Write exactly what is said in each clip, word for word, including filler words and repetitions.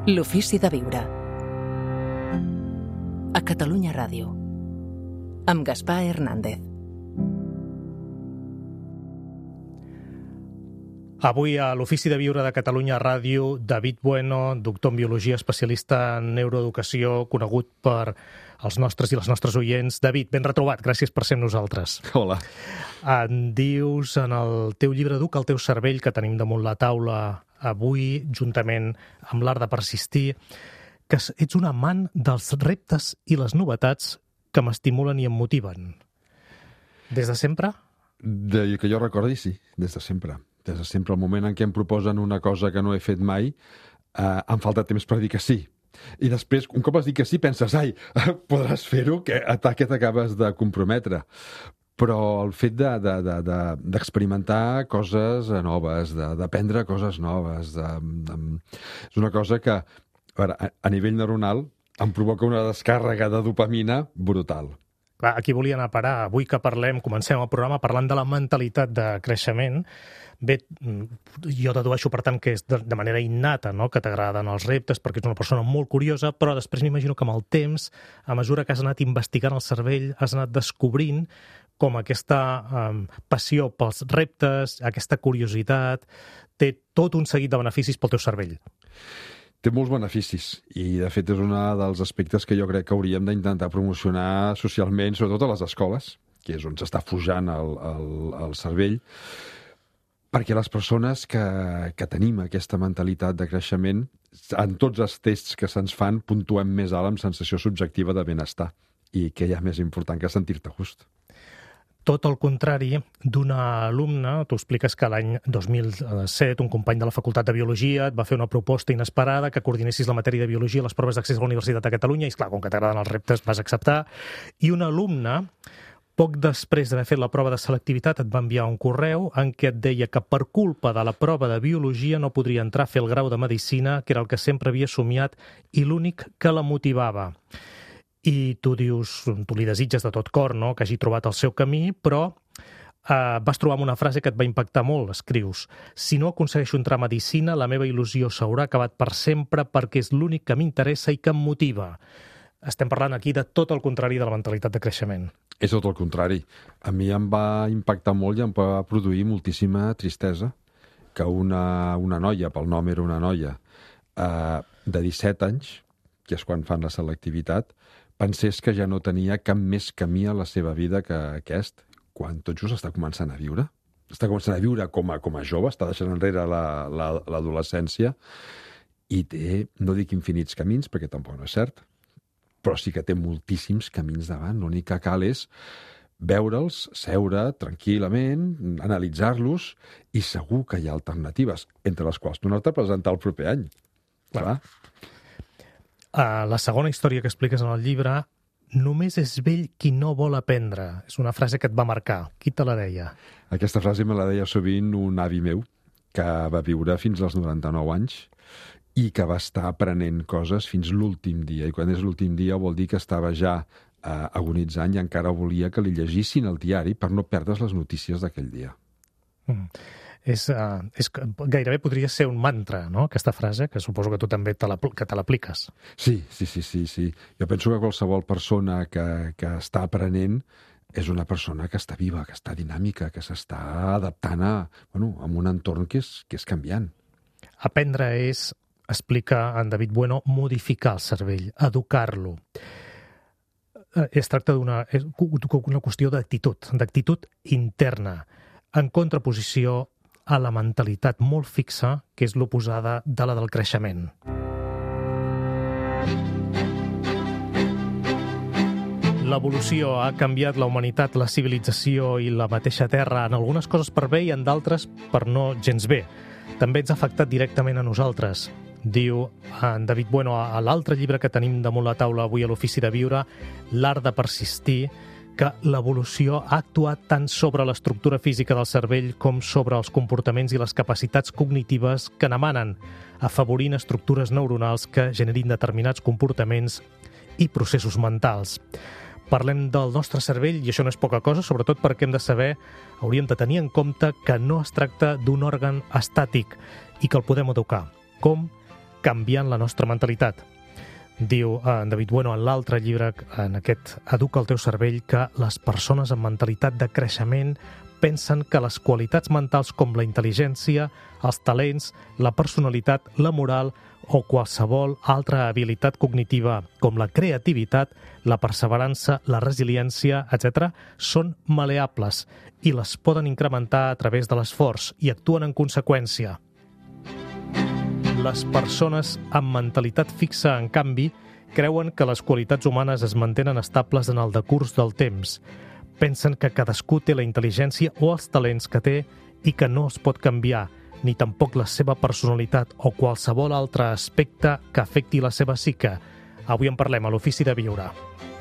L'ofici de viure. A Catalunya Ràdio. Amb Gaspar Hernández. Avui a l'Ofici de Viure de Catalunya Ràdio, David Bueno, doctor en Biologia, especialista en neuroeducació, conegut per els nostres i les nostres oients. David, ben retrobat, gràcies per ser amb nosaltres. Hola. En dius en el teu llibre Educa el teu cervell, que tenim damunt la taula avui, juntament amb l'art de persistir, que ets un amant dels reptes i les novetats que m'estimulen i em motiven. Des de sempre? De, que jo recordi, sí, des de sempre. Des de sempre, el moment en què em proposen una cosa que no he fet mai, eh, em falta temps per dir que sí. I després, un cop has dit que sí, penses, ai, podràs fer-ho, que que t'acabes de comprometre. Però el fet de, de, de, de, d'experimentar coses noves, de, d'aprendre coses noves, de, de, és una cosa que, a, veure, a, a nivell neuronal, em provoca una descàrrega de dopamina brutal. Clar, aquí volia anar a parar. Avui que parlem, comencem el programa parlant de la mentalitat de creixement. Bé, jo dedueixo, per tant, que és de, de manera innata, no?, que t'agraden els reptes, perquè ets una persona molt curiosa, però després m'imagino que amb el temps, a mesura que has anat investigant el cervell, has anat descobrint com aquesta um, passió pels reptes, aquesta curiositat, té tot un seguit de beneficis pel teu cervell. Té molts beneficis i, de fet, és un dels aspectes que jo crec que hauríem d'intentar promocionar socialment, sobretot a les escoles, que és on s'està forjant el, el, el cervell, perquè les persones que, que tenim aquesta mentalitat de creixement, en tots els tests que se'ns fan, puntuem més alt amb sensació subjectiva de benestar, i què hi ha més important que sentir-te a gust. Tot el contrari d'una alumna. Tu expliques que l'any dos mil set un company de la Facultat de Biologia et va fer una proposta inesperada que coordinessis la matèria de Biologia a les proves d'accés a la Universitat de Catalunya i, esclar, com que t'agraden els reptes, vas acceptar. I una alumna, poc després d'haver fet la prova de selectivitat, et va enviar un correu en què et deia que per culpa de la prova de Biologia no podria entrar a fer el grau de Medicina, que era el que sempre havia somiat i l'únic que la motivava. I tu dius, tu li desitges de tot cor, no?, que hagi trobat el seu camí, però eh, vas trobar amb una frase que et va impactar molt. Escrius: si no aconsegueixo entrar a Medicina, la meva il·lusió s'haurà acabat per sempre perquè és l'únic que m'interessa i que em motiva. Estem parlant aquí de tot el contrari de la mentalitat de creixement. És tot el contrari. A mi em va impactar molt i em va produir moltíssima tristesa que una, una noia, pel nom era una noia, eh, de disset anys, que és quan fan la selectivitat, pensés que ja no tenia cap més camí a la seva vida que aquest, quan tot just està començant a viure. Està començant a viure com a, com a jove, està deixant enrere la, la, l'adolescència i té, no dic infinits camins, perquè tampoc no és cert, però sí que té moltíssims camins davant. L'únic que cal és veure'ls, seure tranquil·lament, analitzar-los, i segur que hi ha alternatives, entre les quals donar-te a presentar el proper any. Clar. Uh, la segona història que expliques en el llibre: només és vell qui no vol aprendre. És una frase que et va marcar. Qui te la deia? Aquesta frase me la deia sovint un avi meu, que va viure fins als noranta-nou anys i que va estar aprenent coses fins l'últim dia. I quan és l'últim dia vol dir que estava ja eh, agonitzant i encara volia que li llegissin el diari per no perdre's les notícies d'aquell dia. Mm. És, uh, és, gairebé podria ser un mantra, no?, aquesta frase, que suposo que tu també te que te l'apliques. Sí, sí, sí, sí, sí. Jo penso que qualsevol persona que, que està aprenent és una persona que està viva, que està dinàmica, que s'està adaptant a, bueno, a un entorn que és, que és canviant. Aprendre és, explica en David Bueno, modificar el cervell, educar-lo. Es tracta d'una una qüestió d'actitud, d'actitud interna, en contraposició a la mentalitat molt fixa, que és l'oposada de la del creixement. L'evolució ha canviat la humanitat, la civilització i la mateixa Terra, en algunes coses per bé i en d'altres per no gens bé. També ens ha afectat directament a nosaltres. Diu en David Bueno a l'altre llibre que tenim damunt la taula avui a l'Ofici de Viure, L'art de persistir, que l'evolució ha actuat tant sobre l'estructura física del cervell com sobre els comportaments i les capacitats cognitives que n'emanen, afavorint estructures neuronals que generin determinats comportaments i processos mentals. Parlem del nostre cervell, i això no és poca cosa, sobretot perquè hem de saber, hauríem de tenir en compte que no es tracta d'un òrgan estàtic i que el podem educar. Com? canviant la nostra mentalitat. Diu en David Bueno en l'altre llibre, en aquest Educa el teu cervell, que les persones amb mentalitat de creixement pensen que les qualitats mentals com la intel·ligència, els talents, la personalitat, la moral o qualsevol altra habilitat cognitiva com la creativitat, la perseverança, la resiliència, etcètera, són maleables i les poden incrementar a través de l'esforç i actuen en conseqüència. Les persones amb mentalitat fixa, en canvi, creuen que les qualitats humanes es mantenen estables en el decurs del temps. Pensen que cadascú té la intel·ligència o els talents que té i que no es pot canviar, ni tampoc la seva personalitat o qualsevol altre aspecte que afecti la seva psique. Avui en parlem a l'Ofici de Viure.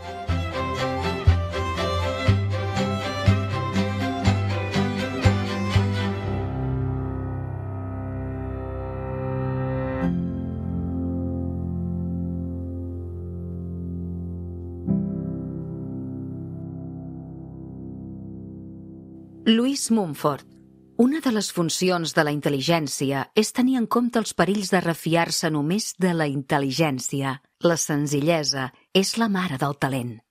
Lluís Mumford. Una de les funcions de la intel·ligència és tenir en compte els perills de refiar-se només de la intel·ligència. La senzillesa és la mare del talent.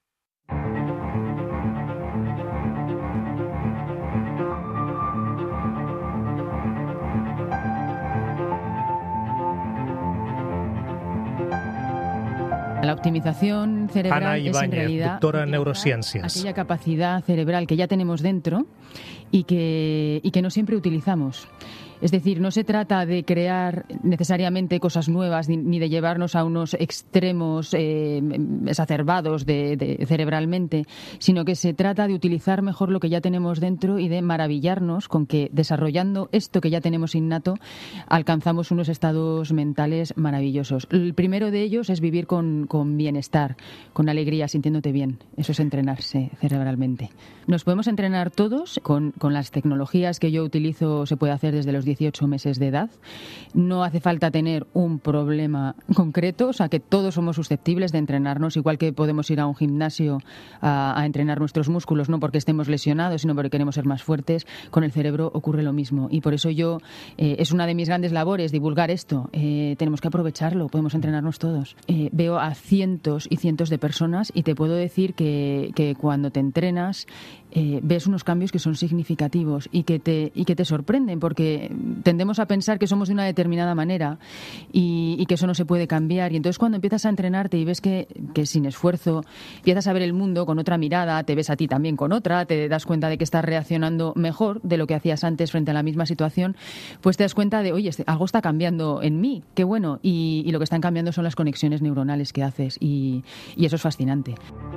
La optimización cerebral Ana es en Ibáñez, realidad doctora en neurociencias. aquella capacidad cerebral que ya tenemos dentro y que, y que no siempre utilizamos. Es decir, no se trata de crear necesariamente cosas nuevas ni, ni de llevarnos a unos extremos eh, exacerbados de, de, cerebralmente, sino que se trata de utilizar mejor lo que ya tenemos dentro y de maravillarnos con que desarrollando esto que ya tenemos innato alcanzamos unos estados mentales maravillosos. El primero de ellos es vivir con, con bienestar, con alegría, sintiéndote bien. Eso es entrenarse cerebralmente. Nos podemos entrenar todos con, con las tecnologías que yo utilizo, se puede hacer desde los dieciocho meses de edad. No hace falta tener un problema concreto, o sea que todos somos susceptibles de entrenarnos, igual que podemos ir a un gimnasio a, a entrenar nuestros músculos, no porque estemos lesionados, sino porque queremos ser más fuertes. Con el cerebro ocurre lo mismo y por eso yo, eh, es una de mis grandes labores divulgar esto. Eh, tenemos que aprovecharlo, podemos entrenarnos todos. Eh, veo a cientos y cientos de personas y te puedo decir que, que cuando te entrenas eh, ves unos cambios que son significativos y que te, y que te sorprenden, porque tendemos a pensar que somos de una determinada manera y, y que eso no se puede cambiar. Y entonces cuando empiezas a entrenarte y ves que, que sin esfuerzo empiezas a ver el mundo con otra mirada, te ves a ti también con otra, te das cuenta de que estás reaccionando mejor de lo que hacías antes frente a la misma situación, pues te das cuenta de, oye, algo está cambiando en mí, qué bueno. Y, y lo que están cambiando son las conexiones neuronales que haces y, y eso es fascinante.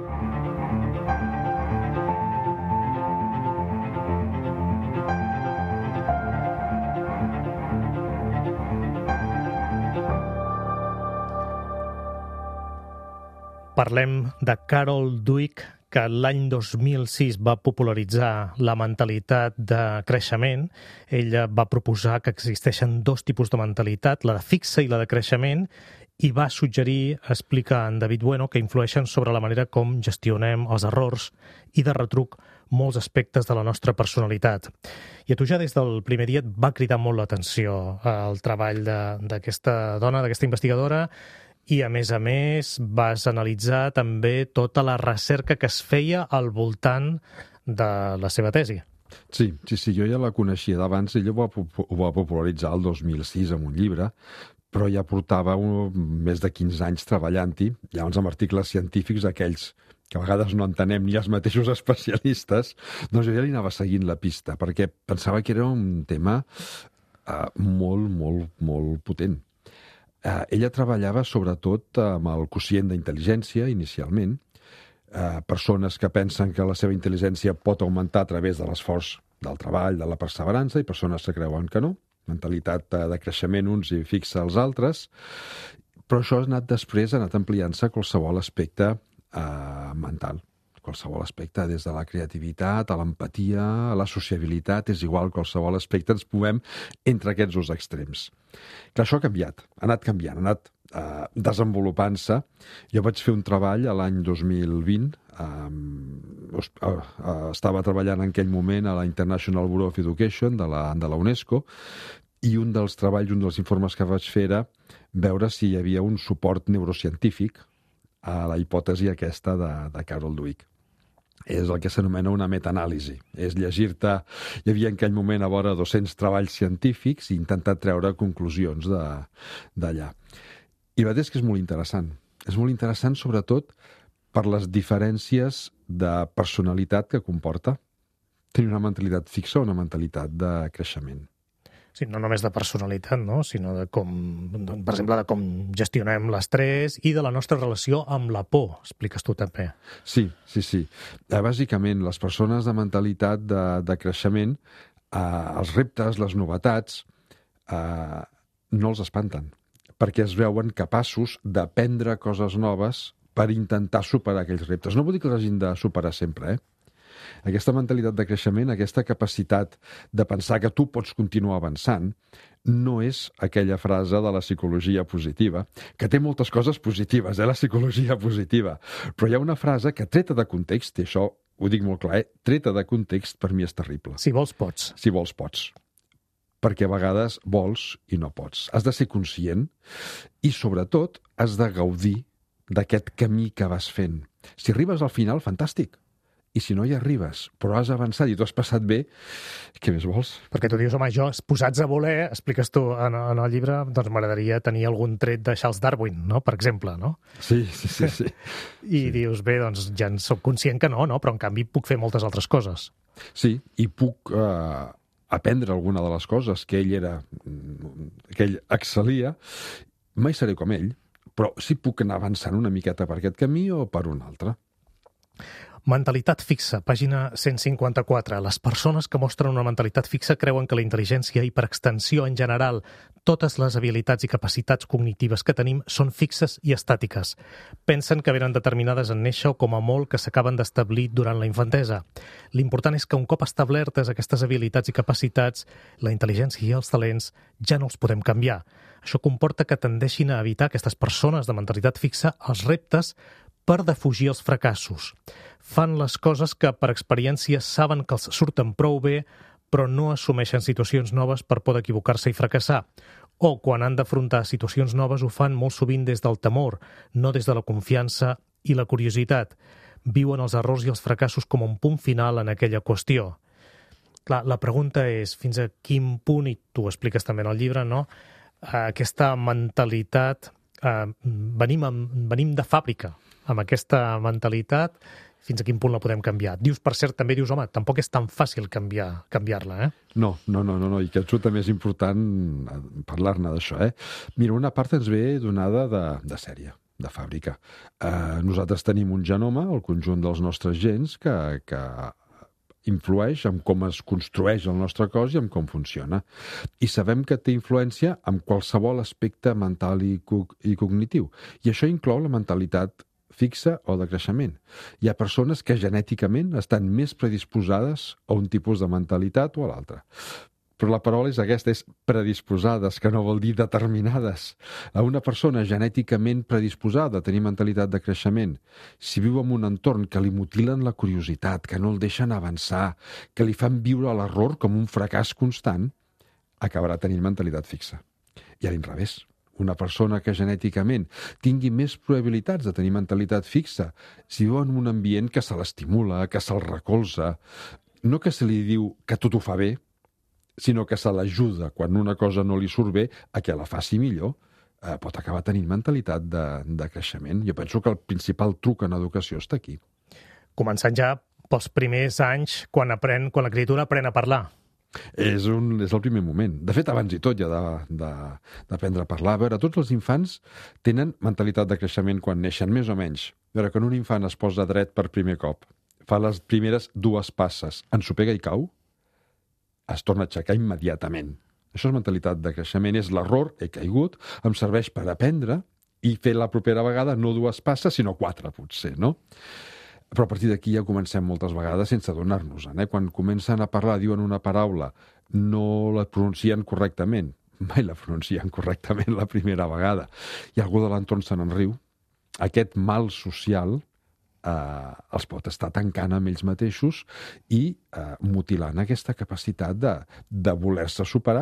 Parlem de Carol Dweck, que l'any dos mil sis va popularitzar la mentalitat de creixement. Ella va proposar que existeixen dos tipus de mentalitat, la de fixa i la de creixement, i va suggerir, explica en David Bueno, que influeixen sobre la manera com gestionem els errors i de retruc molts aspectes de la nostra personalitat. I a tu ja des del primer dia et va cridar molt l'atenció el treball d'aquesta dona, d'aquesta investigadora, i, a més a més, vas analitzar també tota la recerca que es feia al voltant de la seva tesi. Sí, sí, sí, jo ja la coneixia d'abans. Ella ho va, ho va popularitzar el dos mil sis amb un llibre, però ja portava un, més de quinze anys treballant-hi, llavors amb articles científics, aquells que a vegades no entenem ni els mateixos especialistes, doncs jo ja li anava seguint la pista, perquè pensava que era un tema eh, molt, molt, molt potent. Eh, ella treballava sobretot amb el quocient d'intel·ligència, inicialment, eh, persones que pensen que la seva intel·ligència pot augmentar a través de l'esforç del treball, de la perseverança, i persones que creuen que no. Mentalitat de creixement uns i fixa els altres. Però això ha anat després, ha anat ampliant-se a qualsevol aspecte eh, mental. Qualsevol aspecte, des de la creativitat, a l'empatia, a la sociabilitat, és igual, qualsevol aspecte ens movem entre aquests dos extrems. Clar, això ha canviat, ha anat canviant, ha anat eh, desenvolupant-se. Jo vaig fer un treball a l'any dos mil vint, eh, eh, estava treballant en aquell moment a la International Bureau of Education de la, de la UNESCO, i un dels treballs, un dels informes que vaig fer era veure si hi havia un suport neurocientífic a la hipòtesi aquesta de, de Carol Dweck. És el que s'anomena una metaanàlisi. És llegir-te... Hi havia en aquell moment a vora dos-cents treballs científics i intentar treure conclusions d'allà. I la veritat és que és molt interessant. És molt interessant, sobretot, per les diferències de personalitat que comporta tenir una mentalitat fixa o una mentalitat de creixement. Sí, no només de personalitat, no? Sinó de com, per exemple, de com gestionem l'estrès i de la nostra relació amb la por, expliques tu també. Sí, sí, sí. Eh, bàsicament, les persones de mentalitat de, de creixement, eh, els reptes, les novetats, eh, no els espanten, perquè es veuen capaços d'aprendre coses noves per intentar superar aquells reptes. No vull dir que els hagin de superar sempre, eh? Aquesta mentalitat de creixement, aquesta capacitat de pensar que tu pots continuar avançant, no és aquella frase de la psicologia positiva, que té moltes coses positives, eh, la psicologia positiva, però hi ha una frase que, treta de context, i això ho dic molt clar, eh, treta de context per mi és terrible. Si vols, pots. Si vols, pots. Perquè a vegades vols i no pots. Has de ser conscient i, sobretot, has de gaudir d'aquest camí que vas fent. Si arribes al final, fantàstic. I si no hi arribes, però has avançat i t'ho has passat bé, què més vols? Perquè tu dius, home, jo, posats a voler, expliques tu en, en el llibre, doncs m'agradaria tenir algun tret de Charles Darwin, no?, per exemple, no? Sí, sí, sí. sí. I sí. Dius, bé, doncs ja en soc conscient que no, no, però en canvi puc fer moltes altres coses. Sí, i puc eh, aprendre alguna de les coses que ell era, que ell excel·lia. Mai seré com ell, però sí puc anar avançant una miqueta per aquest camí o per un altre. Mentalitat fixa, pàgina cent cinquanta-quatre. Les persones que mostren una mentalitat fixa creuen que la intel·ligència i, per extensió en general, totes les habilitats i capacitats cognitives que tenim són fixes i estàtiques. Pensen que venen determinades en néixer o com a molt que s'acaben d'establir durant la infantesa. L'important és que un cop establertes aquestes habilitats i capacitats, la intel·ligència i els talents ja no els podem canviar. Això comporta que tendeixin a evitar aquestes persones de mentalitat fixa els reptes per defugir els fracassos. Fan les coses que per experiència saben que els surten prou bé, però no assumeixen situacions noves per por d'equivocar-se i fracassar. O quan han d'afrontar situacions noves ho fan molt sovint des del temor, no des de la confiança i la curiositat. Viuen els errors i els fracassos com un punt final en aquella qüestió. Clar, la pregunta és fins a quin punt, i tu ho expliques també en el llibre, no?, aquesta mentalitat, eh, venim, amb, venim de fàbrica, amb aquesta mentalitat, fins a quin punt la podem canviar. Dius, per cert, també dius, home, tampoc és tan fàcil canviar, canviar-la, eh? No, no, no, no, no, i que això també és important parlar-ne d'això, eh? Mira, una part ens ve donada de, de sèrie, de fàbrica. Eh, nosaltres tenim un genoma, el conjunt dels nostres gens, que, que influeix en com es construeix el nostre cos i en com funciona. I sabem que té influència en qualsevol aspecte mental i, co i cognitiu. I això inclou la mentalitat fixa o de creixement. Hi ha persones que genèticament estan més predisposades a un tipus de mentalitat o a l'altre. Però la paraula és aquesta, és predisposades, que no vol dir determinades. A una persona genèticament predisposada a tenir mentalitat de creixement, si viu en un entorn que li mutilen la curiositat, que no el deixen avançar, que li fan viure l'error com un fracàs constant, acabarà tenint mentalitat fixa. I a l'inrevés. Una persona que genèticament tingui més probabilitats de tenir mentalitat fixa si viu en un ambient que se l'estimula, que se'l recolza, no que se li diu que tot ho fa bé, sinó que se l'ajuda quan una cosa no li surt bé a que la faci millor, eh, pot acabar tenint mentalitat de, de creixement. Jo penso que el principal truc en educació està aquí. Començant ja pels primers anys, quan, aprèn, quan la criatura aprèn a parlar. És, un, és el primer moment. De fet, abans i tot ja d'aprendre a parlar. A veure, tots els infants tenen mentalitat de creixement quan neixen, més o menys. A veure, quan un infant es posa dret per primer cop, fa les primeres dues passes, ensopega i cau, es torna a aixecar immediatament. Això és mentalitat de creixement, és l'error, he caigut, em serveix per aprendre i fer la propera vegada no dues passes, sinó quatre, potser, no? Però a partir d'aquí ja comencem moltes vegades sense adonar-nos-en. Eh? Quan comencen a parlar, diuen una paraula, no la pronuncien correctament. Mai la pronuncien correctament la primera vegada. I algú de l'entorn se n'en riu. Aquest mal social eh, els pot estar tancant amb ells mateixos i eh, mutilant aquesta capacitat de, de voler-se superar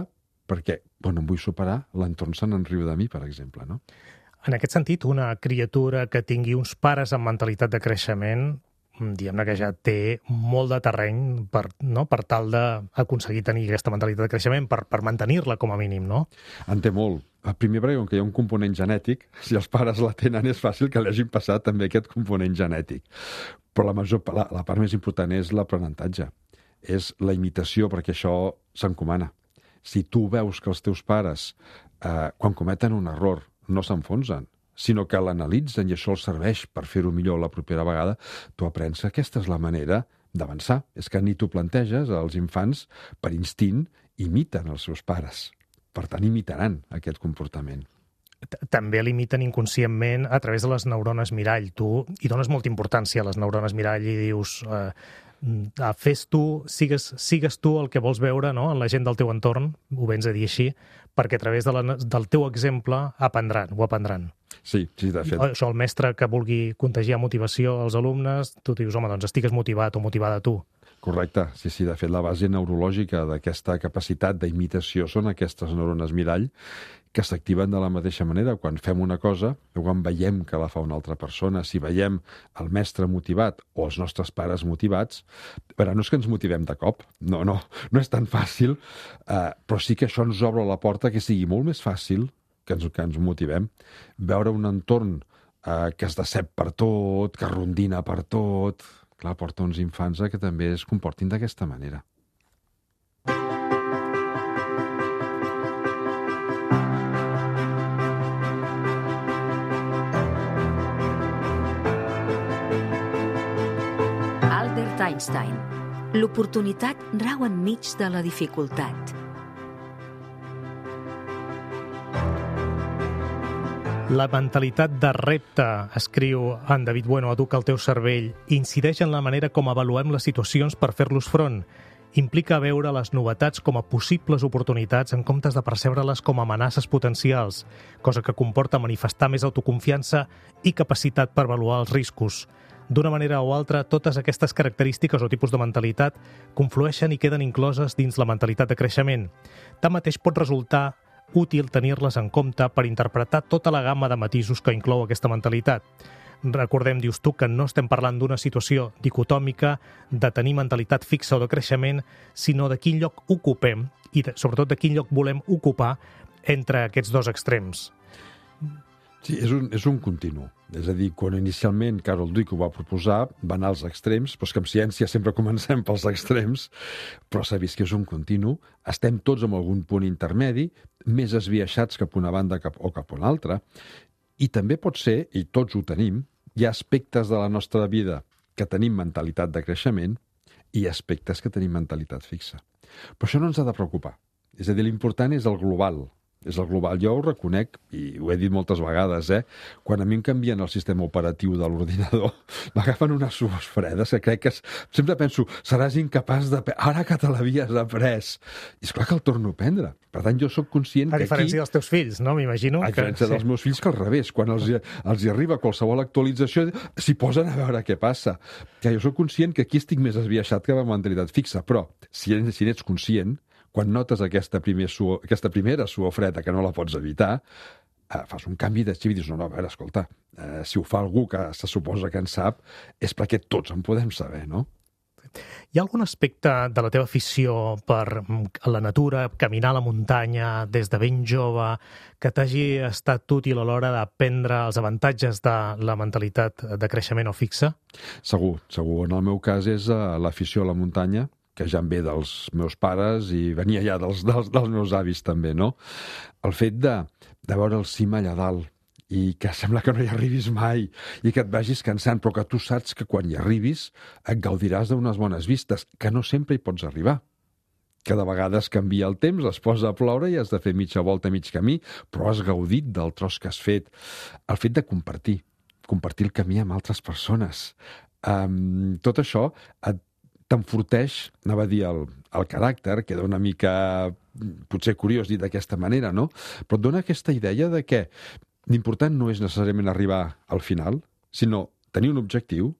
perquè, bueno, em vull superar, l'entorn se n'enriu de mi, per exemple, no? En aquest sentit, una criatura que tingui uns pares amb mentalitat de creixement, diguem-ne que ja té molt de terreny per, no? per tal d'aconseguir tenir aquesta mentalitat de creixement, per, per mantenir-la com a mínim, no? En té molt. Primer, perquè com que hi ha un component genètic, si els pares la tenen és fàcil que l'hagin passat també aquest component genètic. Però la, major, la, la part més important és l'aprenentatge. És la imitació, perquè això s'encomana. Si tu veus que els teus pares, eh, quan cometen un error, no s'enfonsen, sinó que l'analitzen i això els serveix per fer-ho millor la propera vegada, tu aprens que aquesta és la manera d'avançar. És que ni t'ho planteges, els infants, per instint, imiten els seus pares. Per tant, imitaran aquest comportament. També l'imiten inconscientment a través de les neurones mirall. Tu hi dones molta importància a les neurones mirall i dius... Eh, fes tu, sigues, sigues tu el que vols veure, no?, en la gent del teu entorn, ho vens a dir així, perquè a través de la, del teu exemple aprendran, ho aprendran. Sí, sí, de fet. Això, el mestre que vulgui contagiar motivació als alumnes, tu dius, home, doncs estigues motivat o motivada tu. Correcte, sí, sí, de fet la base neurològica d'aquesta capacitat d'imitació són aquestes neurones mirall que s'activen de la mateixa manera quan fem una cosa o quan veiem que la fa una altra persona. Si veiem el mestre motivat o els nostres pares motivats, però no és que ens motivem de cop, no, no, no és tan fàcil, eh, però sí que això ens obre la porta que sigui molt més fàcil que ens, que ens motivem. Veure un entorn eh, que es decep per tot, que rondina per tot, clar, porta uns infants a que també es comportin d'aquesta manera. Albert Einstein. L'oportunitat rau enmig de la dificultat. La mentalitat de repte, escriu en David Bueno, educa el teu cervell, incideix en la manera com avaluem les situacions per fer-los front. Implica veure les novetats com a possibles oportunitats en comptes de percebre-les com a amenaces potencials, cosa que comporta manifestar més autoconfiança i capacitat per avaluar els riscos. D'una manera o altra, totes aquestes característiques o tipus de mentalitat conflueixen i queden incloses dins la mentalitat de creixement. Tanmateix pot resultar útil tenir-les en compte per interpretar tota la gamma de matisos que inclou aquesta mentalitat. Recordem, dius tu, que no estem parlant d'una situació dicotòmica de tenir mentalitat fixa o de creixement, sinó de quin lloc ocupem i, de, sobretot, de quin lloc volem ocupar entre aquests dos extrems. Sí, és un, és un continu. És a dir, quan inicialment Carol Dweck ho va proposar, va anar als extrems, però és que en ciència sempre comencem pels extrems, però s'ha vist que és un continu. Estem tots en algun punt intermedi, més esbiaixats cap una banda cap, o cap una altra, i també pot ser, i tots ho tenim, hi ha aspectes de la nostra vida que tenim mentalitat de creixement i aspectes que tenim mentalitat fixa. Però això no ens ha de preocupar. És a dir, l'important és el global. És el global. Jo ho reconec, i ho he dit moltes vegades, eh? Quan a mi em canvien el sistema operatiu de l'ordinador, m'agafen unes suors fredes que crec que... És... Sempre penso, seràs incapaç de... Ara que te l'havies après. I és clar que el torno a prendre. Per tant, jo sóc conscient a que aquí... A diferència dels teus fills, no? M'imagino. A diferència que... dels meus fills, que al revés. Quan els, els hi arriba qualsevol actualització, s'hi posen a veure què passa. Ja, jo sóc conscient que aquí estic més esbiaixat que la mentalitat fixa, però si, si n'ets conscient, quan notes aquesta, primer suor, aquesta primera suor freda que no la pots evitar, eh, fas un canvi de xip i dius, no, no, a veure, escolta, eh, si ho fa algú que se suposa que en sap, és perquè tots en podem saber, no? Hi ha algun aspecte de la teva afició per la natura, caminar a la muntanya des de ben jove, que t'hagi estat útil a l'hora d'aprendre els avantatges de la mentalitat de creixement o fixa? Segur, segur. En el meu cas és uh, l'afició a la muntanya, que ja em ve dels meus pares i venia ja dels, dels, dels meus avis també, no? El fet de, de veure el cim allà dalt i que sembla que no hi arribis mai i que et vagis cansant, però que tu saps que quan hi arribis et gaudiràs d'unes bones vistes, que no sempre hi pots arribar. Que de vegades canvia el temps, es posa a ploure i has de fer mitja volta, mig camí, però has gaudit del tros que has fet. El fet de compartir, compartir el camí amb altres persones. Um, tot això et t'enforteix, anava a dir, el, el caràcter, queda una mica, potser curiós dir d'aquesta manera, no? Però et dona aquesta idea de que l'important no és necessàriament arribar al final, sinó tenir un objectiu,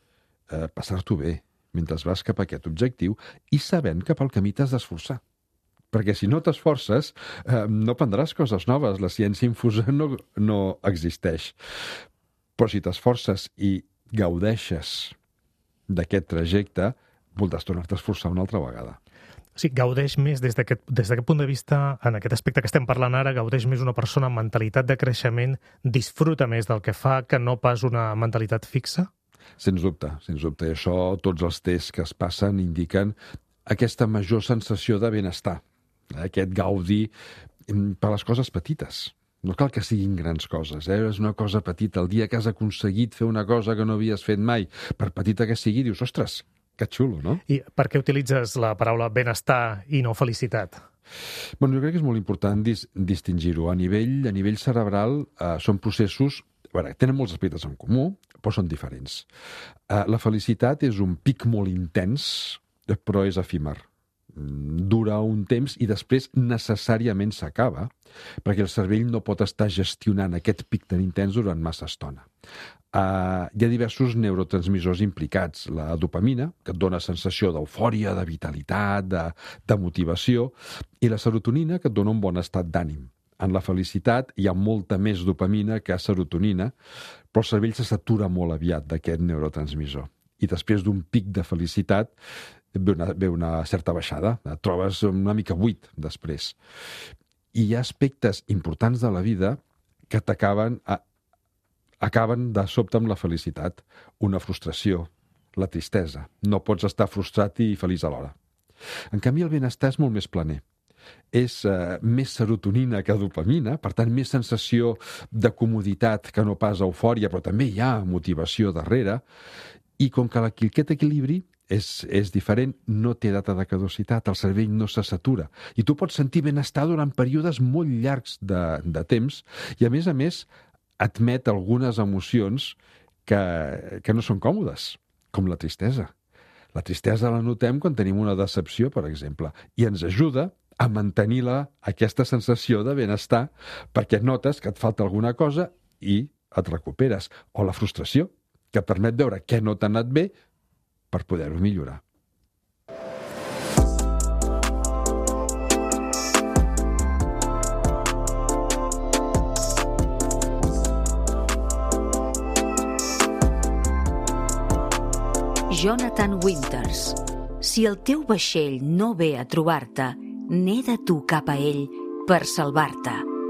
eh, passar-t'ho bé mentre vas cap a aquest objectiu i sabent que pel camí t'has d'esforçar. perquè si no t'esforces eh, no prendràs coses noves. La ciència infusa no, no existeix. Però si t'esforces i gaudeixes d'aquest trajecte, voldràs tornar-te a esforçar una altra vegada. O sigui, gaudeix més des d'aquest des d'aquest punt de vista, en aquest aspecte que estem parlant ara, gaudeix més una persona amb mentalitat de creixement, disfruta més del que fa que no pas una mentalitat fixa? Sens dubte, sens dubte. I això, tots els tests que es passen indiquen aquesta major sensació de benestar, aquest gaudi per les coses petites. No cal que siguin grans coses, eh? És una cosa petita. El dia que has aconseguit fer una cosa que no havies fet mai, per petita que sigui, dius, ostres, que xulo, no? I per què utilitzes la paraula benestar i no felicitat? Bueno, jo crec que és molt important dis distingir-ho. A nivell, a nivell cerebral eh, són processos... A veure, tenen molts aspectes en comú, però són diferents. Eh, la felicitat és un pic molt intens, però és efímer. Dura un temps i després necessàriament s'acaba, perquè el cervell no pot estar gestionant aquest pic tan intens durant massa estona. Uh, hi ha diversos neurotransmissors implicats. La dopamina, que et dona sensació d'eufòria, de vitalitat, de, de motivació, i la serotonina, que et dona un bon estat d'ànim. En la felicitat hi ha molta més dopamina que serotonina, però el cervell se satura molt aviat d'aquest neurotransmissor. I després d'un pic de felicitat ve una, ve una certa baixada. Et trobes una mica buit després. I hi ha aspectes importants de la vida que t'acaben a acaben de sobte amb la felicitat. Una frustració, la tristesa. No pots estar frustrat i feliç alhora. En canvi, el benestar és molt més planer. És eh, més serotonina que dopamina, per tant, més sensació de comoditat que no pas eufòria, però també hi ha motivació darrere. I com que aquest equilibri és, és diferent, no té data de caducitat, el cervell no se satura. I tu pots sentir benestar durant períodes molt llargs de, de temps i, a més a més, admet algunes emocions que, que no són còmodes, com la tristesa. La tristesa la notem quan tenim una decepció, per exemple, i ens ajuda a mantenir-la, aquesta sensació de benestar, perquè notes que et falta alguna cosa i et recuperes. O la frustració, que permet veure què no t'ha anat bé per poder-ho millorar. Jonathan Winters. Si el teu vaixell no ve a trobar-te, neda tu cap a ell per salvar-te.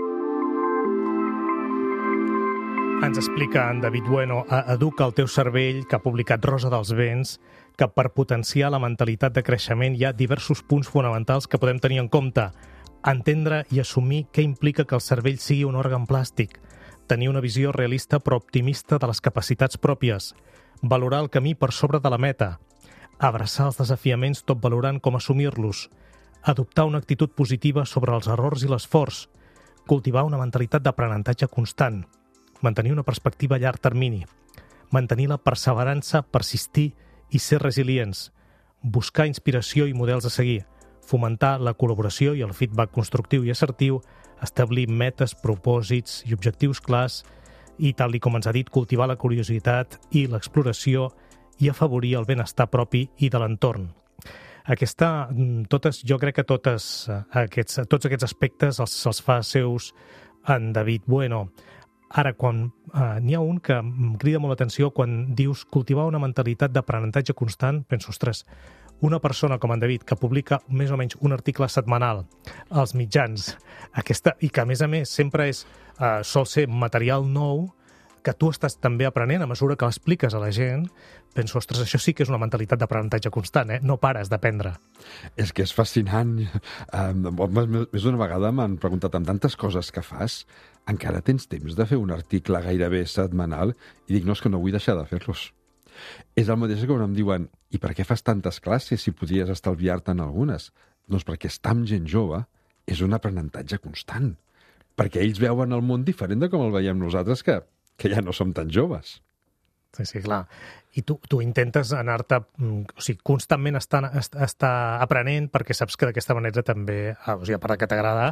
Ens explica en David Bueno a Educa el teu cervell, que ha publicat Rosa dels Vents, que per potenciar la mentalitat de creixement hi ha diversos punts fonamentals que podem tenir en compte. Entendre i assumir què implica que el cervell sigui un òrgan plàstic, tenir una visió realista però optimista de les capacitats pròpies, valorar el camí per sobre de la meta, abraçar els desafiaments tot valorant com assumir-los, adoptar una actitud positiva sobre els errors i l'esforç, cultivar una mentalitat d'aprenentatge constant, mantenir una perspectiva a llarg termini, mantenir la perseverança, persistir i ser resilients, buscar inspiració i models a seguir, fomentar la col·laboració i el feedback constructiu i assertiu, establir metes, propòsits i objectius clars, i, tal com ens ha dit, cultivar la curiositat i l'exploració i afavorir el benestar propi i de l'entorn. Aquesta, totes, jo crec que totes, aquests, tots aquests aspectes els, els fa seus en David Bueno. Ara, quan eh, n'hi ha un que em crida molt l'atenció, quan dius cultivar una mentalitat d'aprenentatge constant, penso, ostres, una persona com en David, que publica més o menys un article setmanal als mitjans, aquesta, i que, a més a més, sempre és, eh, sol ser material nou, que tu estàs també aprenent a mesura que l'expliques a la gent, penso, ostres, això sí que és una mentalitat d'aprenentatge constant, eh? No pares d'aprendre. És que és fascinant. Um, més d'una vegada m'han preguntat amb tantes coses que fas, encara tens temps de fer un article gairebé setmanal? I dic, no, és que no vull deixar de fer-los. És el mateix que quan em diuen, i per què fas tantes classes si podries estalviar-te'n algunes? Doncs perquè estar amb gent jove és un aprenentatge constant. Perquè ells veuen el món diferent de com el veiem nosaltres, que, que ja no som tan joves. Sí, sí, clar. I tu, tu intentes anar-te, o sigui, constantment estar, estar aprenent, perquè saps que d'aquesta manera també, o sigui, a part que t'agrada,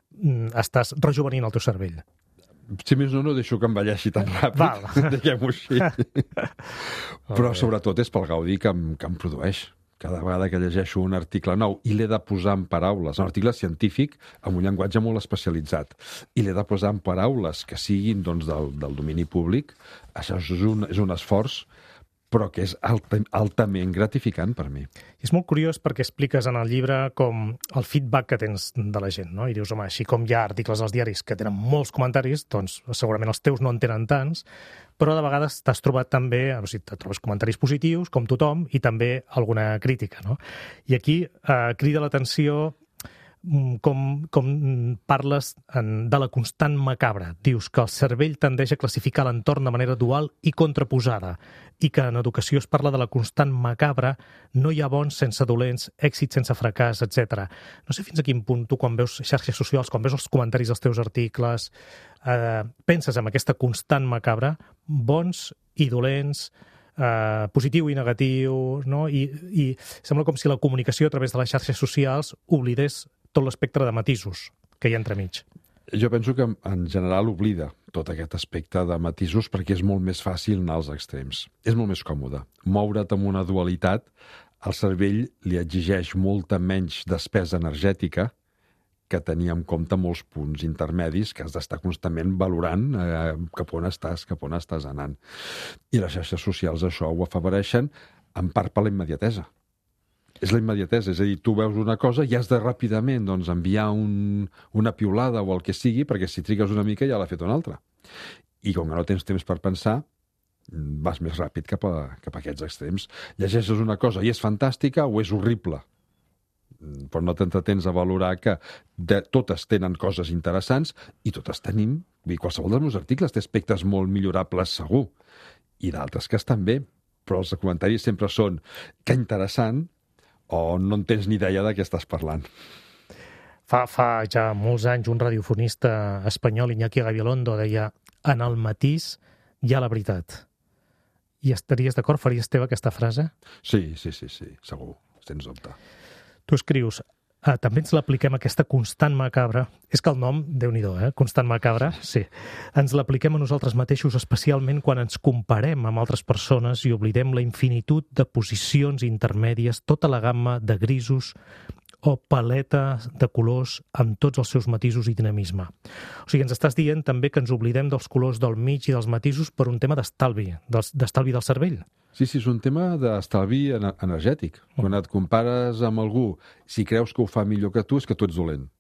estàs rejuvenint el teu cervell. Si més no, no deixo que envelleixi tan ràpid, diguem-ho així. Però sobretot és pel gaudi que em, que em produeix. Cada vegada que llegeixo un article nou i l'he de posar en paraules, un article científic amb un llenguatge molt especialitzat, i l'he de posar en paraules que siguin doncs, del, del domini públic, això és un, és un esforç, però que és alt, altament gratificant per mi. I és molt curiós perquè expliques en el llibre com el feedback que tens de la gent, no? I dius, home, així com hi ha articles als diaris que tenen molts comentaris, doncs segurament els teus no en tenen tants, però de vegades t'has trobat també, o sigui, te trobes comentaris positius, com tothom, i també alguna crítica, no? I aquí eh, crida l'atenció com, com parles en, de la constant macabra. Dius que el cervell tendeix a classificar l'entorn de manera dual i contraposada, i que en educació es parla de la constant macabra, no hi ha bons sense dolents, èxit sense fracàs, etcètera. No sé fins a quin punt tu, quan veus xarxes socials, quan veus els comentaris dels teus articles, eh, penses en aquesta constant macabra, bons i dolents, eh, positiu i negatiu, no? I, i sembla com si la comunicació a través de les xarxes socials oblidés tot l'espectre de matisos que hi ha entremig. Jo penso que en general oblida tot aquest aspecte de matisos perquè és molt més fàcil anar als extrems. És molt més còmode. Moure't amb una dualitat, al cervell li exigeix molta menys despesa energètica que tenir en compte molts punts intermedis que has d'estar constantment valorant eh, cap on estàs, cap on estàs anant. I les xarxes socials això ho afavoreixen en part per la immediatesa. És la immediatesa, és a dir, tu veus una cosa i has de ràpidament doncs, enviar un, una piulada o el que sigui, perquè si trigues una mica ja l'ha fet una altra. I com que no tens temps per pensar, vas més ràpid cap a, cap a aquests extrems. Llegeixes una cosa i és fantàstica o és horrible, però no t'entretens a valorar que de, totes tenen coses interessants i totes tenim, i qualsevol dels meus articles té aspectes molt millorables segur, i d'altres que estan bé, però els comentaris sempre són que interessant, o no en tens ni idea de què estàs parlant. Fa, fa ja molts anys un radiofonista espanyol, Iñaki Gabilondo, deia en el matís hi ha la veritat. I estaries d'acord? Faries teva aquesta frase? Sí, sí, sí, sí, segur, sens dubte. Tu escrius, eh, també ens l'apliquem aquesta constant macabra. És que el nom, Déu-n'hi-do, eh? Constant macabra, sí. Ens l'apliquem a nosaltres mateixos, especialment quan ens comparem amb altres persones i oblidem la infinitud de posicions intermèdies, tota la gamma de grisos o paleta de colors amb tots els seus matisos i dinamisme. O sigui, ens estàs dient també que ens oblidem dels colors del mig i dels matisos per un tema d'estalvi, d'estalvi del cervell. Sí, sí, és un tema d'estalvi energètic. Quan et compares amb algú, si creus que ho fa millor que tu, és que tu ets dolent.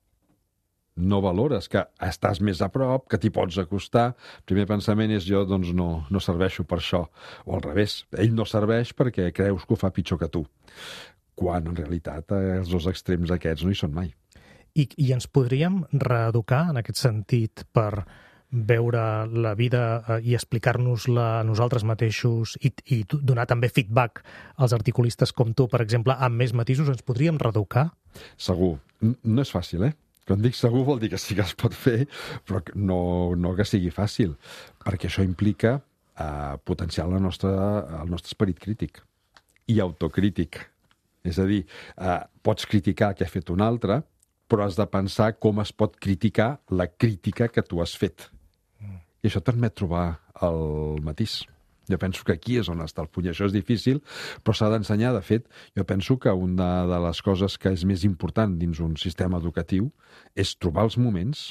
No valores que estàs més a prop, que t'hi pots acostar. El primer pensament és jo, doncs, no, no serveixo per això. O al revés, ell no serveix perquè creus que ho fa pitjor que tu. Quan, en realitat, els dos extrems aquests no hi són mai. I, i ens podríem reeducar, en aquest sentit, per veure la vida i explicar-nos-la a nosaltres mateixos i, i donar també feedback als articulistes com tu, per exemple, amb més matisos? Ens podríem reeducar? Segur. No és fàcil, eh? Quan dic segur vol dir que sí que es pot fer, però no, no que sigui fàcil, perquè això implica eh, potenciar la nostra, el nostre esperit crític i autocrític. És a dir, eh, pots criticar el que ha fet un altre, però has de pensar com es pot criticar la crítica que tu has fet. I això et permet trobar el matís. Jo penso que aquí és on està el puny. Això és difícil, però s'ha d'ensenyar. De fet, jo penso que una de les coses que és més important dins un sistema educatiu és trobar els moments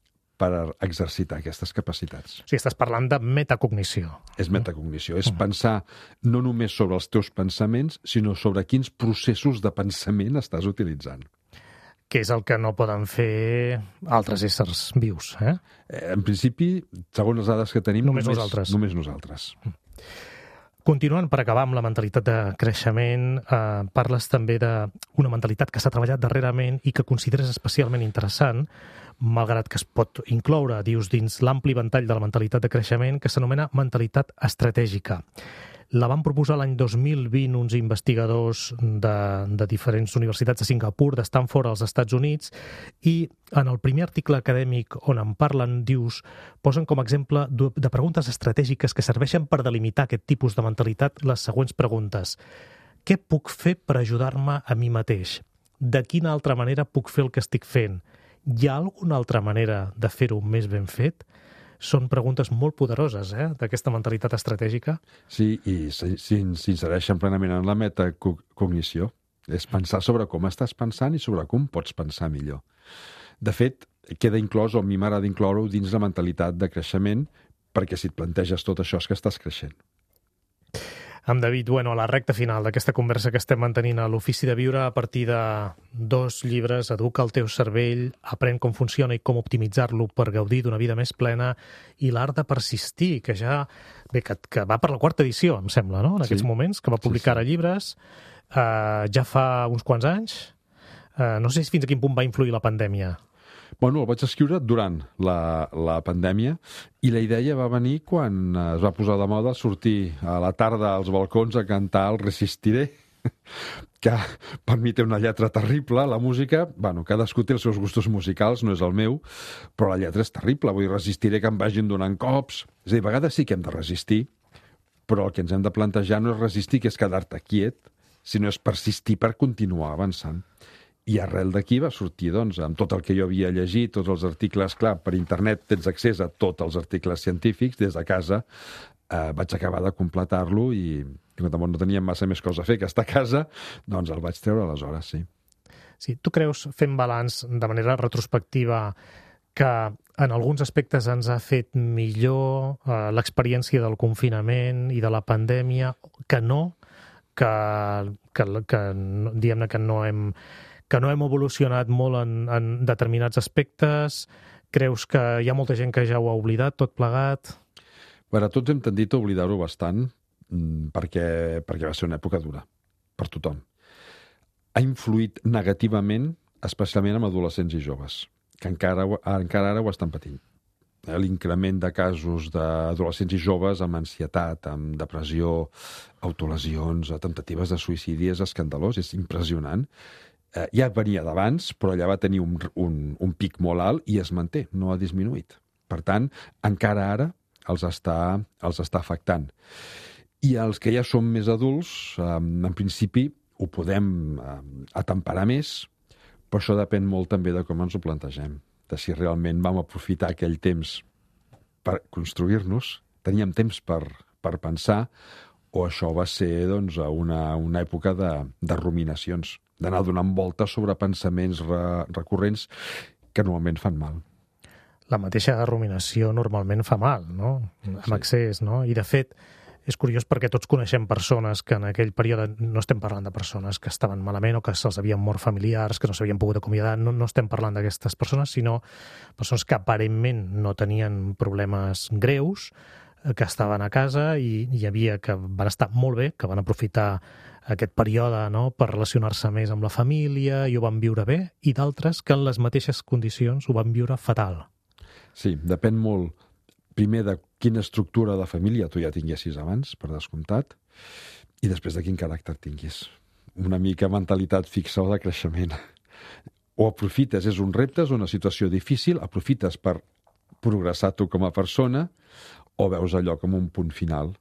per exercitar aquestes capacitats. O sigui, estàs parlant de metacognició. És metacognició. És pensar no només sobre els teus pensaments, sinó sobre quins processos de pensament estàs utilitzant. Que és el que no poden fer altres éssers vius, eh? En principi, segons les dades que tenim, només, només nosaltres. Només nosaltres. Continuant, per acabar amb la mentalitat de creixement, eh, parles també d'una mentalitat que s'ha treballat darrerament i que consideres especialment interessant, malgrat que es pot incloure, dius, dins l'ampli ventall de la mentalitat de creixement, que s'anomena mentalitat estratègica. La van proposar l'any dos mil vint uns investigadors de, de diferents universitats de Singapur, de Stanford, als Estats Units, i en el primer article acadèmic on en parlen, dius, posen com a exemple de preguntes estratègiques que serveixen per delimitar aquest tipus de mentalitat les següents preguntes. Què puc fer per ajudar-me a mi mateix? De quina altra manera puc fer el que estic fent? Hi ha alguna altra manera de fer-ho més ben fet? són preguntes molt poderoses, eh?, d'aquesta mentalitat estratègica. Sí, i s'insereixen plenament en la metacognició. És pensar sobre com estàs pensant i sobre com pots pensar millor. De fet, queda inclòs, o a mi m'agrada incloure-ho, dins la mentalitat de creixement, perquè si et planteges tot això és que estàs creixent. Amb David, bueno, a la recta final d'aquesta conversa que estem mantenint a l'Ofici de Viure a partir de dos llibres, Educa el teu cervell, Aprèn com funciona i com optimitzar-lo per gaudir d'una vida més plena, i L'art de persistir, que ja bé, que, que va per la quarta edició, em sembla, no?, en aquests Sí. moments, que va publicar Sí, sí. ara llibres, uh, ja fa uns quants anys. Uh, no sé fins a quin punt va influir la pandèmia. Bueno, el vaig escriure durant la, la pandèmia i la idea va venir quan es va posar de moda sortir a la tarda als balcons a cantar el Resistiré, que per mi té una lletra terrible, la música, bueno, cadascú té els seus gustos musicals, no és el meu, però la lletra és terrible, vull dir, resistiré que em vagin donant cops. És a dir, a vegades sí que hem de resistir, però el que ens hem de plantejar no és resistir, que és quedar-te quiet, sinó és persistir per continuar avançant. I arrel d'aquí va sortir, doncs, amb tot el que jo havia llegit, tots els articles, clar, per internet tens accés a tots els articles científics, des de casa eh, vaig acabar de completar-lo i, i tampoc no tenia massa més cosa a fer que estar a casa, doncs el vaig treure aleshores, sí. Sí, tu creus, fent balanç de manera retrospectiva, que en alguns aspectes ens ha fet millor eh, l'experiència del confinament i de la pandèmia, que no, que, que, que no- diguem-ne que no hem que no hem evolucionat molt en, en determinats aspectes? Creus que hi ha molta gent que ja ho ha oblidat, tot plegat? Bueno, tots hem tendit a oblidar-ho bastant mm, perquè, perquè va ser una època dura per tothom. Ha influït negativament, especialment amb adolescents i joves, que encara, ho- encara ara ho estan patint. Eh, L'increment de casos d'adolescents i joves amb ansietat, amb depressió, autolesions, temptatives de suïcidi és escandalós, és impressionant. Eh, ja venia d'abans, però allà va tenir un, un, un pic molt alt i es manté, no ha disminuït. Per tant, encara ara els està, els està afectant. I els que ja som més adults, eh, en principi ho podem eh, atemperar més, però això depèn molt també de com ens ho plantegem, de si realment vam aprofitar aquell temps per construir-nos, teníem temps per, per pensar, o això va ser doncs, una, una època de, de ruminacions, d'anar donant voltes sobre pensaments re, recurrents que normalment fan mal. La mateixa ruminació normalment fa mal, no? Amb Sí. excés, no? I de fet, és curiós perquè tots coneixem persones que en aquell període, no estem parlant de persones que estaven malament o que se'ls havien mort familiars, que no s'havien pogut acomiadar, no, no estem parlant d'aquestes persones, sinó persones que aparentment no tenien problemes greus, eh, que estaven a casa i hi havia que van estar molt bé, que van aprofitar aquest període, no?, per relacionar-se més amb la família i ho van viure bé, i d'altres que en les mateixes condicions ho van viure fatal. Sí, depèn molt, primer, de quina estructura de família tu ja tinguessis abans, per descomptat, i després de quin caràcter tinguis. Una mica mentalitat fixa o de creixement. O aprofites, és un repte, és una situació difícil, aprofites per progressar tu com a persona, o veus allò com un punt final.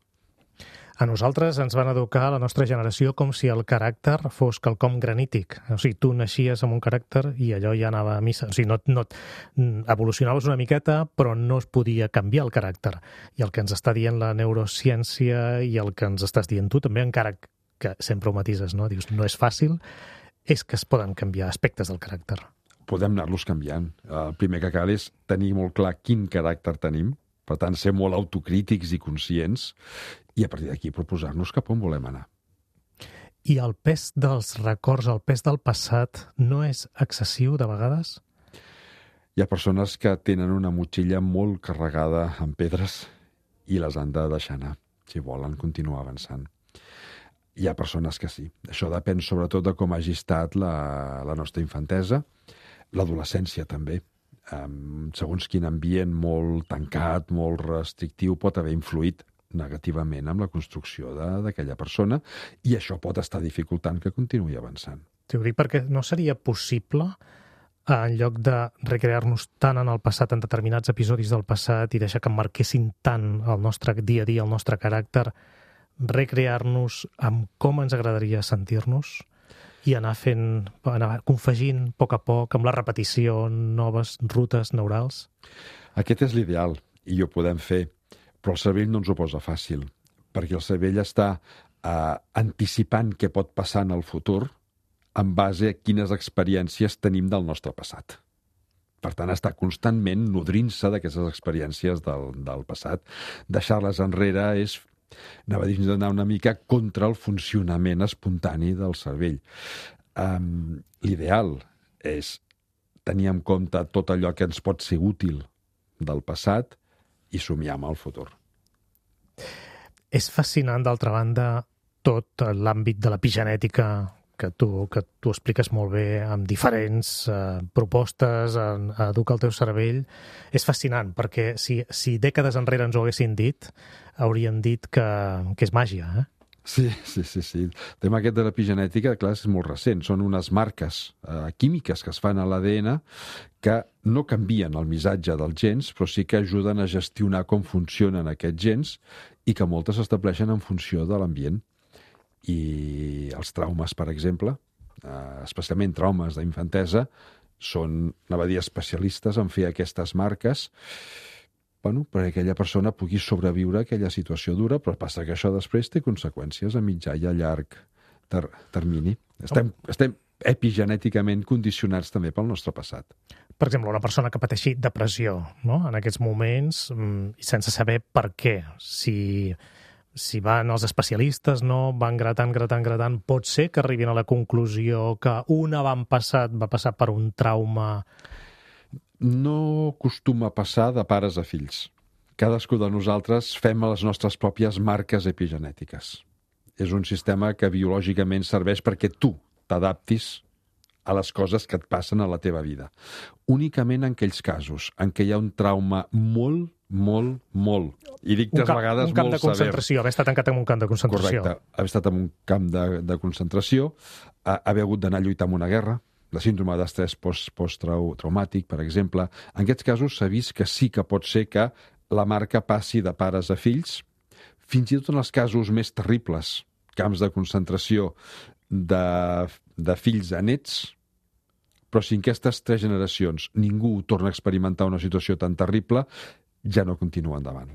A nosaltres ens van educar, a la nostra generació, com si el caràcter fos quelcom granític. O sigui, tu naixies amb un caràcter i allò ja anava a missa. O sigui, no, no, evolucionaves una miqueta, però no es podia canviar el caràcter. I el que ens està dient la neurociència i el que ens estàs dient tu també, encara que sempre ho matises, no? Dius, no és fàcil, és que es poden canviar aspectes del caràcter. Podem anar-los canviant. El primer que cal és tenir molt clar quin caràcter tenim, per tant, ser molt autocrítics i conscients, i a partir d'aquí proposar-nos cap on volem anar. I el pes dels records, el pes del passat, no és excessiu de vegades? Hi ha persones que tenen una motxilla molt carregada amb pedres i les han de deixar anar, si volen continuar avançant. Hi ha persones que sí. Això depèn sobretot de com hagi estat la, la nostra infantesa, l'adolescència també. Um, segons quin ambient molt tancat, molt restrictiu, pot haver influït negativament amb la construcció de- d'aquella persona i això pot estar dificultant que continuï avançant. T'ho dic perquè no seria possible, en lloc de recrear-nos tant en el passat, en determinats episodis del passat i deixar que marquessin tant el nostre dia a dia, el nostre caràcter, recrear-nos amb com ens agradaria sentir-nos i anar fent, anar confegint a poc a poc amb la repetició noves rutes neurals? Aquest és l'ideal i ho podem fer, però el cervell no ens ho posa fàcil, perquè el cervell està eh, anticipant què pot passar en el futur en base a quines experiències tenim del nostre passat. Per tant, està constantment nodrint-se d'aquestes experiències del, del passat. Deixar-les enrere és, anava a dir, anar una mica contra el funcionament espontani del cervell. Um, l'ideal és tenir en compte tot allò que ens pot ser útil del passat i somiar amb el futur. És fascinant, d'altra banda, tot l'àmbit de l'epigenètica que tu, que tu expliques molt bé amb diferents eh, propostes a, a educar el teu cervell. És fascinant, perquè si, si dècades enrere ens ho haguessin dit, hauríem dit que, que és màgia, eh? Sí, sí, sí, sí. El tema aquest de l'epigenètica, clar, és molt recent. Són unes marques eh, químiques que es fan a l'A D N que no canvien el missatge dels gens, però sí que ajuden a gestionar com funcionen aquests gens i que moltes s'estableixen en funció de l'ambient. I els traumes, per exemple, eh, especialment traumes d'infantesa, són, anava a dir, especialistes en fer aquestes marques, bueno, perquè aquella persona pugui sobreviure a aquella situació dura, però passa que això després té conseqüències a mitjà i a llarg ter termini. Estem, oh. estem epigenèticament condicionats també pel nostre passat. Per exemple, una persona que pateixi depressió, no?, en aquests moments, i sense saber per què, si... si van els especialistes, no, van gratant, gratant, gratant, pot ser que arribin a la conclusió que un avantpassat va passar per un trauma? No acostuma a passar de pares a fills. Cadascú de nosaltres fem les nostres pròpies marques epigenètiques. És un sistema que biològicament serveix perquè tu t'adaptis a les coses que et passen a la teva vida. Únicament en aquells casos en què hi ha un trauma molt, molt, molt, i dic tres vegades molt sever. Un camp de concentració, haver estat tancat en un camp de concentració. Correcte, haver estat en un camp de, de concentració, haver hagut d'anar a lluitar en una guerra, la síndrome d'estrès post-traumàtic, per exemple. En aquests casos s'ha vist que sí que pot ser que la marca passi de pares a fills, fins i tot en els casos més terribles, camps de concentració de, de fills a nets, però si en aquestes tres generacions ningú torna a experimentar una situació tan terrible, ja no continua endavant.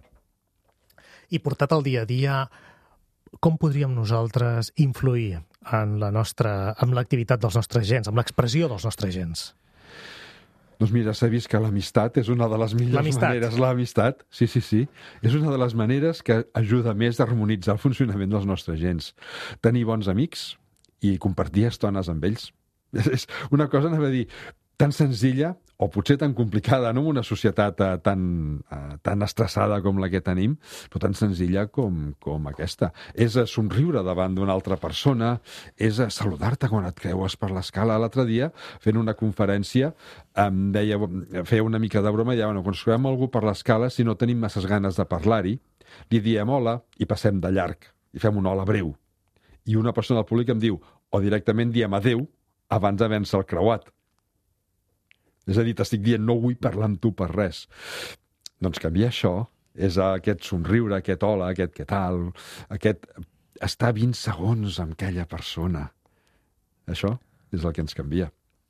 I portat al dia a dia, com podríem nosaltres influir en la nostra, en l'activitat dels nostres gens, en l'expressió dels nostres gens? Doncs mira, s'ha vist que l'amistat és una de les millors maneres. L'amistat, sí, sí, sí. És una de les maneres que ajuda més a harmonitzar el funcionament dels nostres gens. Tenir bons amics i compartir estones amb ells. És una cosa, anava a dir, tan senzilla, o potser tan complicada, no en una societat uh, tan, uh, tan estressada com la que tenim, però tan senzilla com, com aquesta. És a somriure davant d'una altra persona, és a saludar-te quan et creues per l'escala. L'altre dia, fent una conferència, em deia, feia una mica de broma, i deia, bueno, quan ens creuem algú per l'escala, si no tenim masses ganes de parlar-hi, li diem hola i passem de llarg, i fem un hola breu. I una persona del públic em diu, o directament diem adeu, abans d'haver-se el creuat. És a dir, t'estic dient, no vull parlar amb tu per res. Doncs canviar això és aquest somriure, aquest hola, aquest què tal, aquest estar vint segons amb aquella persona. Això és el que ens canvia.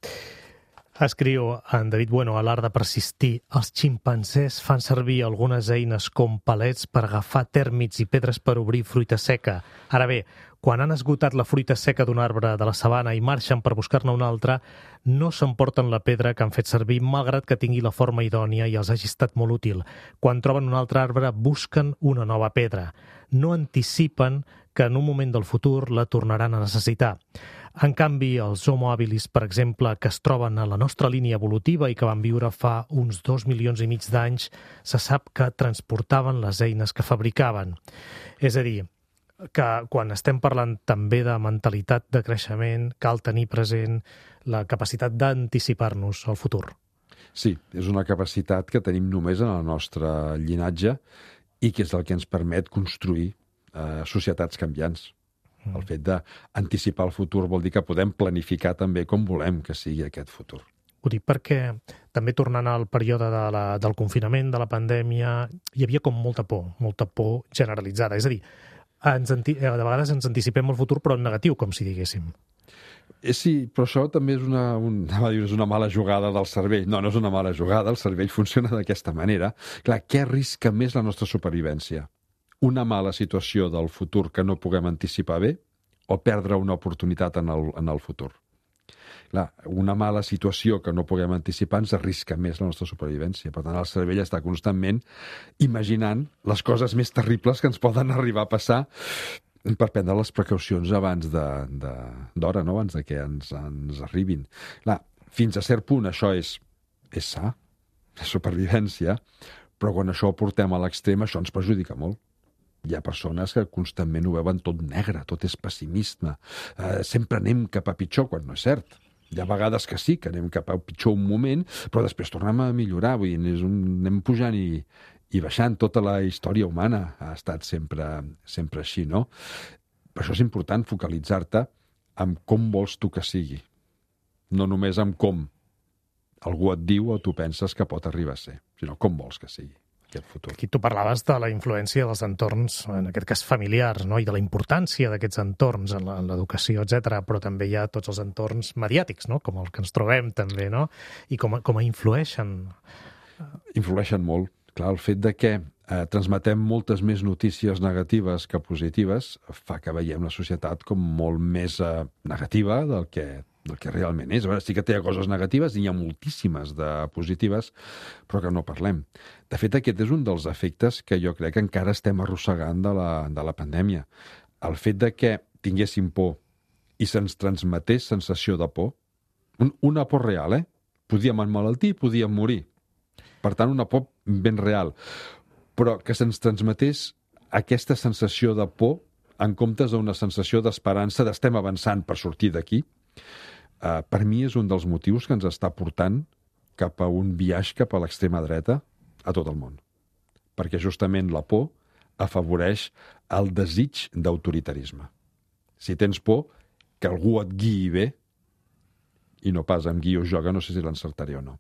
Escriu en David Bueno a l'Art de persistir. Els ximpanzés fan servir algunes eines com palets per agafar tèrmits i pedres per obrir fruita seca. Ara bé, quan han esgotat la fruita seca d'un arbre de la sabana i marxen per buscar-ne una altra, no s'emporten la pedra que han fet servir, malgrat que tingui la forma idònia i els hagi estat molt útil. Quan troben un altre arbre, busquen una nova pedra. No anticipen que en un moment del futur la tornaran a necessitar. En canvi, els Homo habilis, per exemple, que es troben a la nostra línia evolutiva i que van viure fa uns dos milions i mig d'anys, se sap que transportaven les eines que fabricaven. És a dir, que quan estem parlant també de mentalitat de creixement, cal tenir present la capacitat d'anticipar-nos al futur. Sí, és una capacitat que tenim només en el nostre llinatge i que és el que ens permet construir eh, societats canviants. El fet d'anticipar el futur vol dir que podem planificar també com volem que sigui aquest futur. Ho dic perquè, també tornant al període de la, del confinament, de la pandèmia, hi havia com molta por, molta por generalitzada. És a dir, ens, de vegades ens anticipem el futur, però en negatiu, com si diguéssim. Eh, sí, però això també és una, una, és una mala jugada del cervell. No, no és una mala jugada, el cervell funciona d'aquesta manera. Clar, què arrisca més la nostra supervivència? Una mala situació del futur que no puguem anticipar bé o perdre una oportunitat en el, en el futur? Clar, una mala situació que no puguem anticipar ens arrisca més la nostra supervivència. Per tant, el cervell està constantment imaginant les coses més terribles que ens poden arribar a passar per prendre les precaucions abans d'hora, no? Abans de que ens, ens arribin. Clar, fins a cert punt això és, és sa, és supervivència, però quan això ho portem a l'extrem, això ens perjudica molt. Hi ha persones que constantment ho veuen tot negre, tot és pessimisme. Eh, sempre anem cap a pitjor, quan no és cert. Hi ha vegades que sí, que anem cap a pitjor un moment, però després tornem a millorar. Vull dir, és un, anem pujant i, i baixant. Tota la història humana ha estat sempre, sempre així, no? Per això és important focalitzar-te en com vols tu que sigui. No només en com algú et diu o tu penses que pot arribar a ser, sinó com vols que sigui aquest futur. Aquí tu parlaves de la influència dels entorns, en aquest cas familiars, no? I de la importància d'aquests entorns en l'educació, etcètera, però també hi ha tots els entorns mediàtics, no? Com el que ens trobem també, no? I com, com influeixen. Influeixen molt. Clar, el fet de que eh, transmetem moltes més notícies negatives que positives fa que veiem la societat com molt més eh, negativa del que del que realment és. A veure, sí que té coses negatives i hi ha moltíssimes de positives, però que no parlem. De fet, aquest és un dels efectes que jo crec que encara estem arrossegant de la, de la pandèmia. El fet de que tinguéssim por i se'ns transmetés sensació de por, un, una por real, eh? Podíem emmalaltir, podíem morir. Per tant, una por ben real. Però que se'ns transmetés aquesta sensació de por en comptes d'una sensació d'esperança d'estem avançant per sortir d'aquí, Uh, per mi és un dels motius que ens està portant cap a un viatge cap a l'extrema dreta a tot el món. Perquè justament la por afavoreix el desig d'autoritarisme. Si tens por, que algú et guiï bé, i no pas em guio jo, que no sé si l'encertaré o no.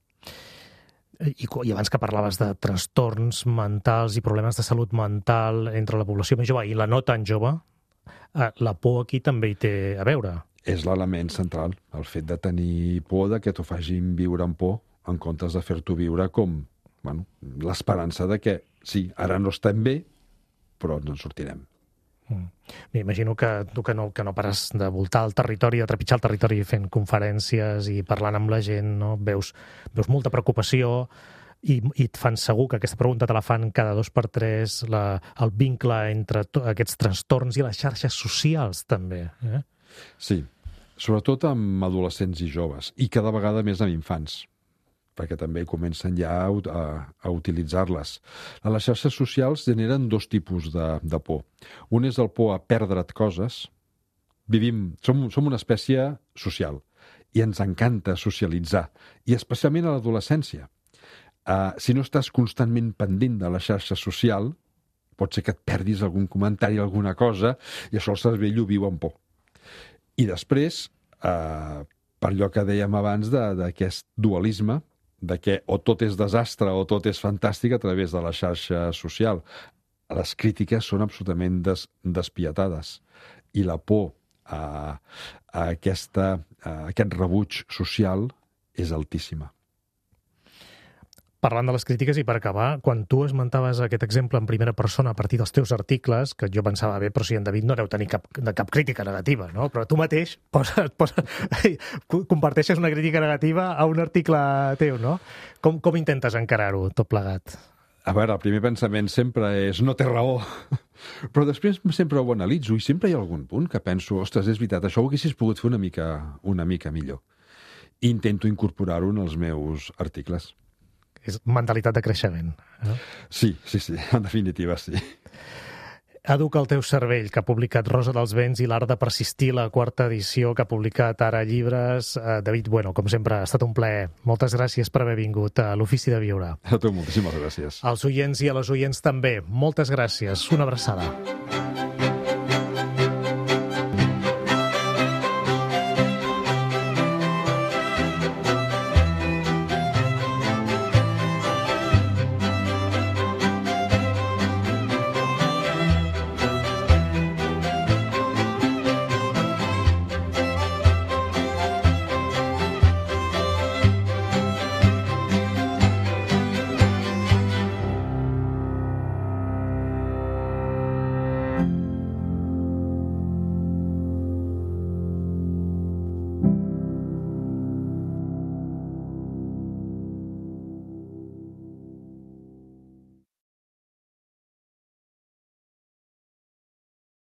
I, I abans que parlaves de trastorns mentals i problemes de salut mental entre la població més jove i la no tan jove, uh, la por aquí també hi té a veure. És l'element central, el fet de tenir por de que t'ho facin viure amb por en comptes de fer-t'ho viure com, bueno, l'esperança de que sí, ara no estem bé, però ens en sortirem. Mm. M'imagino que tu que no, que no pares de voltar el territori, de trepitjar el territori fent conferències i parlant amb la gent, no? Veus, veus molta preocupació i, i et fan segur que aquesta pregunta te la fan cada dos per tres, la, el vincle entre to, aquests trastorns i les xarxes socials també, eh? Sí, sobretot amb adolescents i joves, i cada vegada més amb infants, perquè també comencen ja a, a, a utilitzar-les. A les xarxes socials generen dos tipus de, de por. Un és el por a perdre't coses. Vivim, som, som una espècie social i ens encanta socialitzar, i especialment a l'adolescència. Uh, si no estàs constantment pendent de la xarxa social, pot ser que et perdis algun comentari, alguna cosa, i això el cervell ho viu amb por. I després, eh, per allò que dèiem abans d'aquest dualisme, de que o tot és desastre o tot és fantàstic a través de la xarxa social. Les crítiques són absolutament des, despietades i la por a, a, aquesta, a aquest rebuig social és altíssima. Parlant de les crítiques i per acabar, quan tu esmentaves aquest exemple en primera persona a partir dels teus articles, que jo pensava, bé, però si en David no deu tenir cap, cap crítica negativa, no? Però tu mateix posa, posa, comparteixes una crítica negativa a un article teu, no? Com, com intentes encarar-ho, tot plegat? A veure, el primer pensament sempre és no té raó, però després sempre ho analitzo i sempre hi ha algun punt que penso, ostres, és veritat, això ho haguessis pogut fer una mica, una mica millor. I intento incorporar-ho en els meus articles. És mentalitat de creixement. Eh? Sí, sí, sí, en definitiva, sí. Educa el teu cervell, que ha publicat Rosa dels Vents i l'art de persistir, la quarta edició, que ha publicat ara llibres. Uh, David Bueno, com sempre, ha estat un plaer. Moltes gràcies per haver vingut a l'Ofici de Viure. A tu moltíssimes gràcies. Als oients i a les oients també, moltes gràcies. Una abraçada.